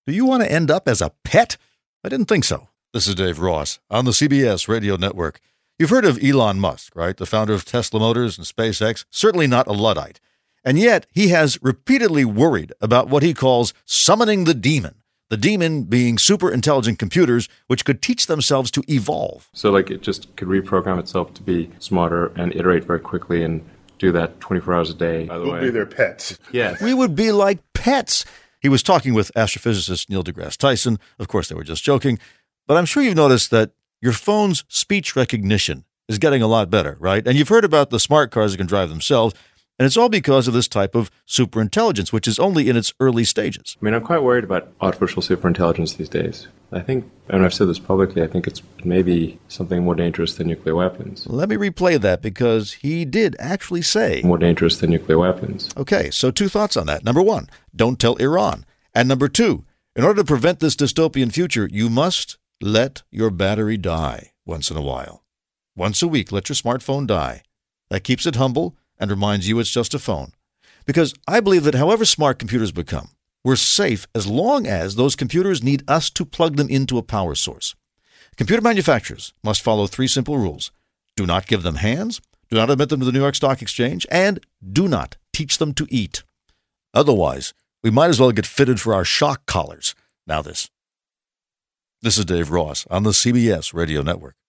Do you want to end up as a pet? I didn't think so. This is Dave Ross on the CBS Radio Network. You've heard of Elon Musk, right? The founder of Tesla Motors and SpaceX. Certainly not a Luddite. And yet he has repeatedly worried about what he calls summoning the demon being super intelligent computers which could teach themselves to evolve. So it just could reprogram itself to be smarter and iterate very quickly and do that 24 hours a day. By the way, we'll be their pets. Yes. We would be like pets. He was talking with astrophysicist Neil deGrasse Tyson. Of course, they were just joking. But I'm sure you've noticed that your phone's speech recognition is getting a lot better, right? And you've heard about the smart cars that can drive themselves. And it's all because of this type of superintelligence, which is only in its early stages. I mean, I'm quite worried about artificial superintelligence these days. I think, and I've said this publicly, I think it's maybe something more dangerous than nuclear weapons. Let me replay that because he did actually say more dangerous than nuclear weapons. Okay, so 2 thoughts on that. Number 1, don't tell Iran. And number 2, in order to prevent this dystopian future, you must let your battery die once in a while. Once a week, let your smartphone die. That keeps it humble and reminds you it's just a phone. Because I believe that however smart computers become, we're safe as long as those computers need us to plug them into a power source. Computer manufacturers must follow 3 simple rules. Do not give them hands, do not admit them to the New York Stock Exchange, and do not teach them to eat. Otherwise, we might as well get fitted for our shock collars. Now this. This is Dave Ross on the CBS Radio Network.